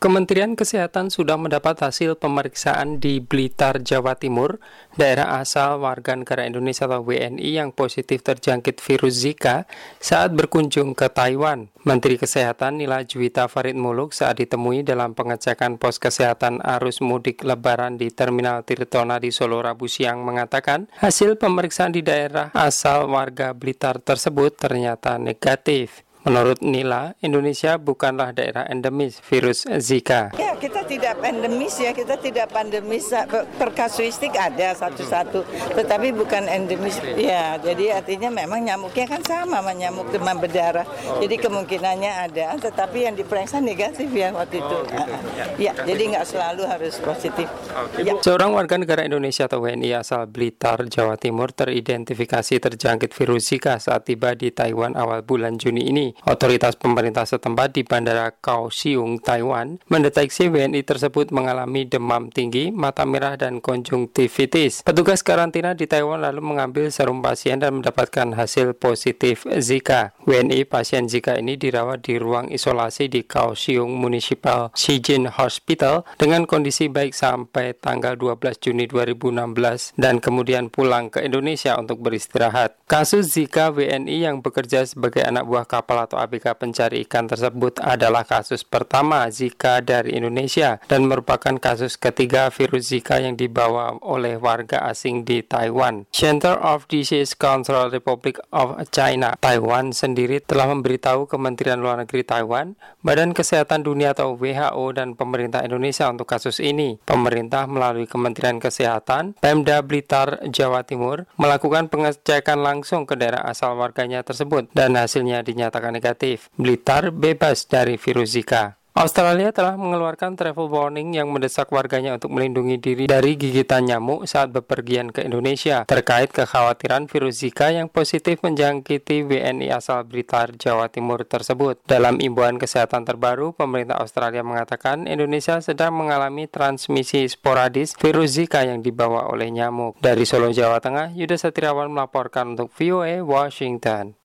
Kementerian Kesehatan sudah mendapat hasil pemeriksaan di Blitar, Jawa Timur, daerah asal warga negara Indonesia atau WNI yang positif terjangkit virus Zika saat berkunjung ke Taiwan. Menteri Kesehatan Nila Juwita Farid Muluk saat ditemui dalam pengecekan pos kesehatan arus mudik Lebaran di Terminal Tirtona di Solo Rabu siang mengatakan hasil pemeriksaan di daerah asal warga Blitar tersebut ternyata negatif. Menurut Nila, Indonesia bukanlah daerah endemis virus Zika. Ya, kita tidak endemis ya, kita tidak pandemis. Per kasuistik ada satu-satu, tetapi bukan endemis. Ya, jadi artinya memang nyamuknya kan sama sama nyamuk demam berdarah. Jadi kemungkinannya ada, tetapi yang diperiksa negatif ya waktu itu. Ya, jadi nggak selalu harus positif. Ya. Seorang warga negara Indonesia atau WNI asal Blitar, Jawa Timur teridentifikasi terjangkit virus Zika saat tiba di Taiwan awal bulan Juni ini. Otoritas pemerintah setempat di Bandara Kaohsiung, Taiwan, mendeteksi WNI tersebut mengalami demam tinggi, mata merah, dan konjungtivitis. Petugas karantina di Taiwan lalu mengambil serum pasien dan mendapatkan hasil positif Zika. WNI pasien Zika ini dirawat di ruang isolasi di Kaohsiung Municipal Shijin Hospital dengan kondisi baik sampai tanggal 12 Juni 2016 dan kemudian pulang ke Indonesia untuk beristirahat. Kasus Zika WNI yang bekerja sebagai anak buah kapal atau ABK pencari ikan tersebut adalah kasus pertama Zika dari Indonesia dan merupakan kasus ketiga virus Zika yang dibawa oleh warga asing di Taiwan. Center of Disease Control Republic of China, Taiwan sendiri telah memberitahu Kementerian Luar Negeri Taiwan, Badan Kesehatan Dunia atau WHO dan pemerintah Indonesia untuk kasus ini. Pemerintah melalui Kementerian Kesehatan, Pemda Blitar, Jawa Timur, melakukan pengecekan langsung ke daerah asal warganya tersebut dan hasilnya dinyatakan negatif. Blitar bebas dari virus Zika. Australia telah mengeluarkan travel warning yang mendesak warganya untuk melindungi diri dari gigitan nyamuk saat bepergian ke Indonesia terkait kekhawatiran virus Zika yang positif menjangkiti WNI asal Blitar, Jawa Timur tersebut. Dalam imbauan kesehatan terbaru, pemerintah Australia mengatakan Indonesia sedang mengalami transmisi sporadis virus Zika yang dibawa oleh nyamuk. Dari Solo, Jawa Tengah, Yuda Satriawan melaporkan untuk VOA Washington.